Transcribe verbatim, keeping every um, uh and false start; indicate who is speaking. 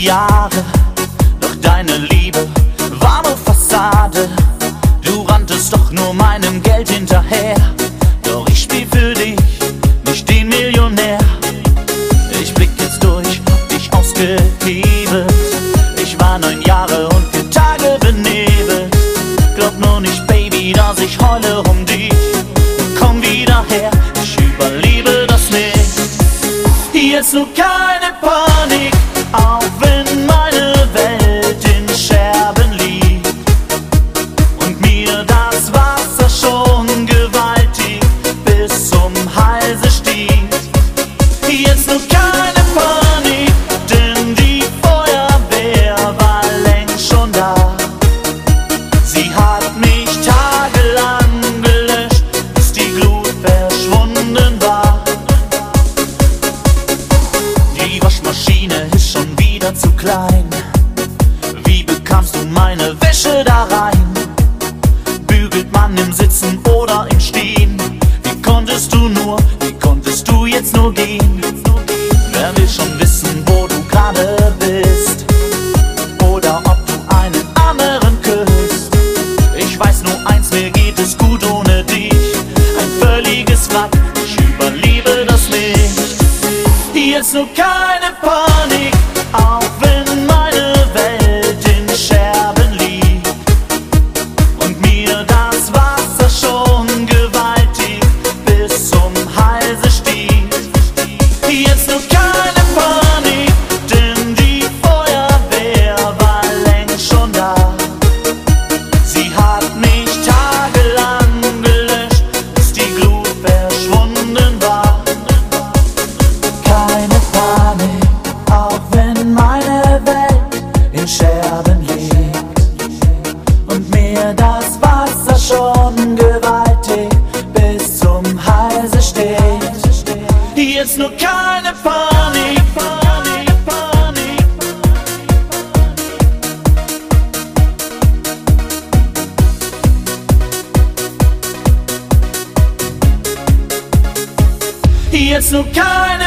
Speaker 1: Jahre, doch deine Liebe war nur Fassade. Du ranntest doch nur meinem Geld hinterher, doch ich spiel für dich, nicht den Millionär. Ich blick jetzt durch, hab dich ausgehebelt. Ich war neun Jahre und vier Tage benebelt. Glaub nur nicht, Baby, dass ich heule um dich. Komm wieder her, ich überlebe das nicht. Jetzt nur keine Panik, auch wenn meine Welt in Scherben liegt und mir das Wasser schon gewaltig bis zum Halse stieg. Jetzt nur keine Panik, denn die Feuerwehr war längst schon da. Sie hat mich tagelang gelöscht, bis die Glut verschwunden war. Die Waschmaschine ist schon wieder zu klein. Wie bekamst du meine Wäsche da rein? Bügelt man im Sitzen oder im Stehen? Wie konntest du nur, wie konntest du jetzt nur gehen? Wer will schon wissen, wo du gerade bist? Oder ob du einen anderen küsst? Ich weiß nur eins, mir geht es gut ohne dich. Ein völliges Wrack, ich überlebe das nicht. Jetzt nur keine Panik, auch wenn meine Welt in Scherben liegt und mir das Wasser schon gewaltig bis zum Halse stieg. Jetzt nur keine Panik, denn die Feuerwehr war längst schon da. Sie hat mich tagelang gelöscht, bis die Glut verschwunden war. Keine Panik, auch wenn meine Welt in Scherben liegt und mir das Wasser schon gewaltig bis zum Halse steht. Jetzt nur keine Panik, Panik, Panik. Jetzt nur keine